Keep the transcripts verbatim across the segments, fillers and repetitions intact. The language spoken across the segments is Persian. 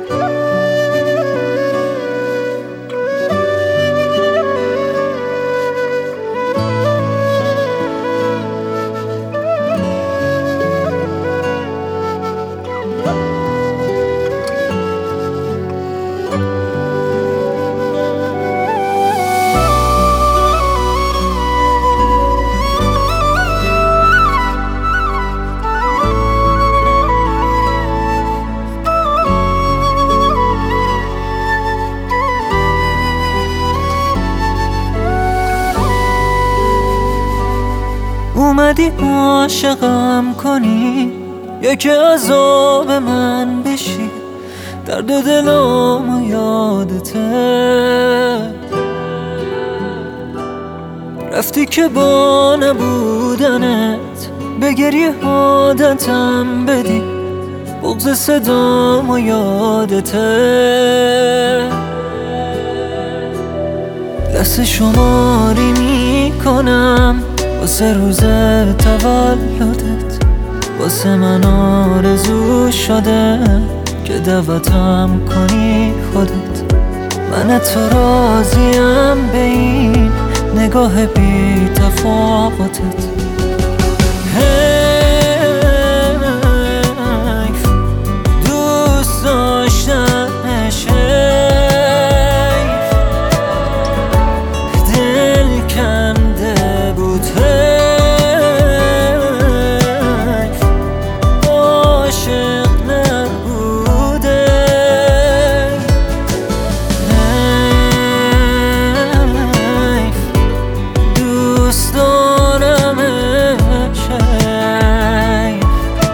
اومدی عاشقم کنی یا که عذاب من بشی، درد و دلم و یادته رفتی که با نبودنت به گریه عادتم بدی، بغض صدام و یادته لحظه شماری میکنم واسه روز تولدت، واسه من آرزو شده که دعوتم کنی خودت. من تو راضیم به این نگاه بی تفاوتت. حیف دوست داشتنش، حیف دل کنده بود، حیف عاشق نبوده، حیف دوست دارمش، حیف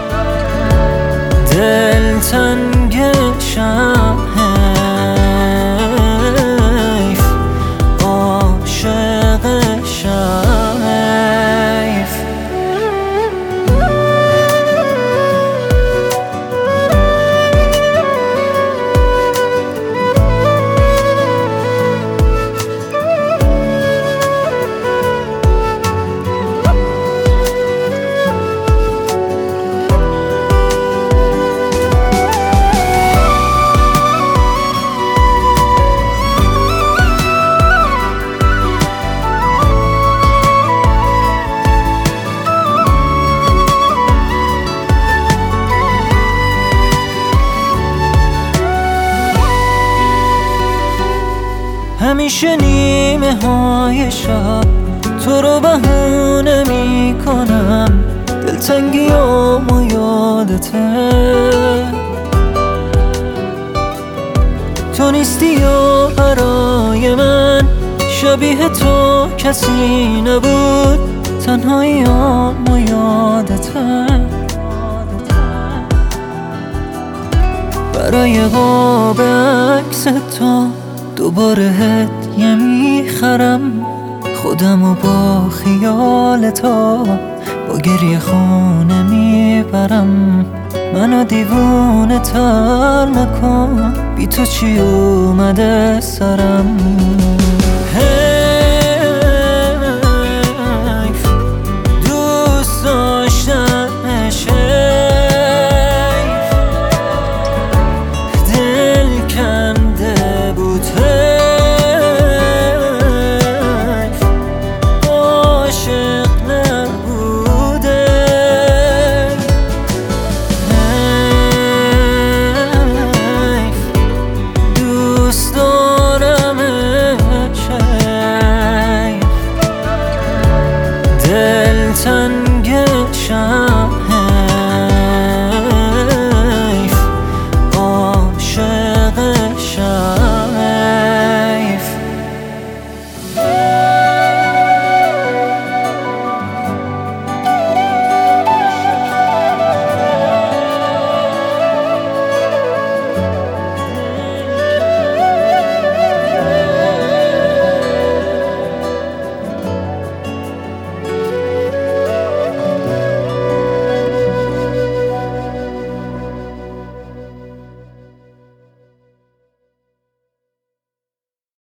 دل تنگشم، حیف عاشقشم، حیف. همیشه نیمه های شب تو رو بهونه می کنم، دلتنگیام و یادته تو نیستی یا برای من، شبیه تو کسی نبود، تنهاییام و یادته برای قاب عکس تو دوباره هدیه میخرم، خودمو با خیال تو با گریه خونه میبرم. منو دیوونه تر نکن، بی تو چی اومده سرم.